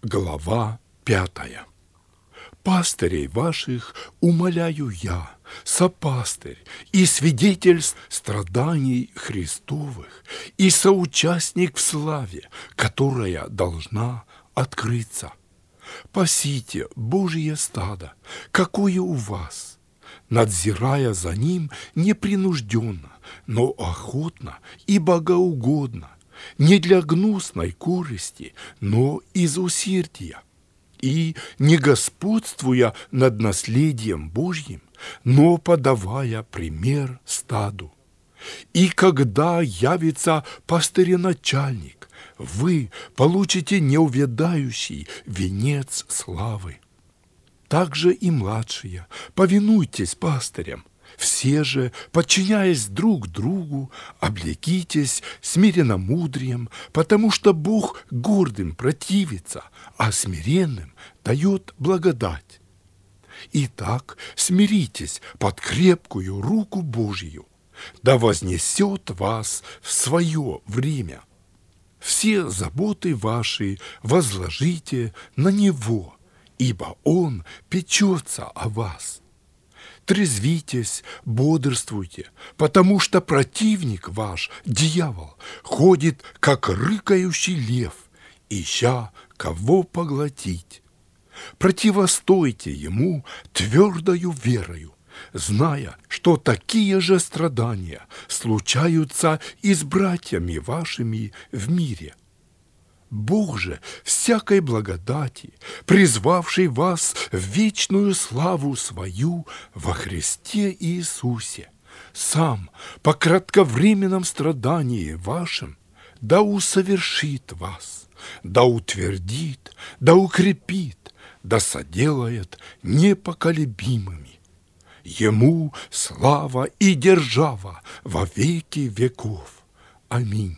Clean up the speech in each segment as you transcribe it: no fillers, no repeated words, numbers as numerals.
Глава 5. Пастырей ваших умоляю я, сопастырь и свидетель страданий Христовых, и соучастник в славе, которая должна открыться. Пасите Божие стадо, какое у вас, надзирая за ним непринужденно, но охотно и богоугодно, не для гнусной корысти, но из усердия, и не господствуя над наследием Божьим, но подавая пример стаду. И когда явится пастыреначальник, вы получите неувядающий венец славы. Также и младшие, повинуйтесь пастырям, все же, подчиняясь друг другу, облекитесь смиренномудрием, потому что Бог гордым противится, а смиренным дает благодать. Итак, смиритесь под крепкую руку Божью, да вознесет вас в свое время. Все заботы ваши возложите на Него, ибо Он печется о вас. Трезвитесь, бодрствуйте, потому что противник ваш, дьявол, ходит, как рыкающий лев, ища кого поглотить. Противостойте ему твердою верою, зная, что такие же страдания случаются и с братьями вашими в мире. Бог же всякой благодати, призвавший вас в вечную славу свою во Христе Иисусе, сам по кратковременном страдании вашем да усовершит вас, да утвердит, да укрепит, да соделает непоколебимыми. Ему слава и держава во веки веков. Аминь.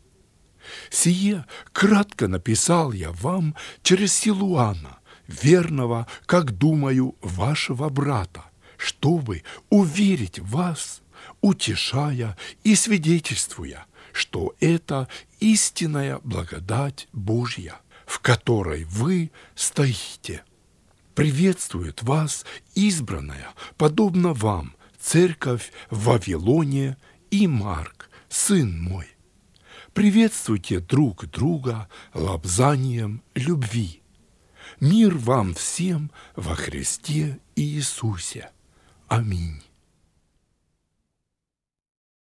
Сие кратко написал я вам через Силуана, верного, как думаю, вашего брата, чтобы уверить вас, утешая и свидетельствуя, что это истинная благодать Божья, в которой вы стоите. Приветствует вас избранная, подобно вам, церковь в Вавилоне и Марк, сын мой. Приветствуйте друг друга лобзанием любви. Мир вам всем во Христе Иисусе. Аминь.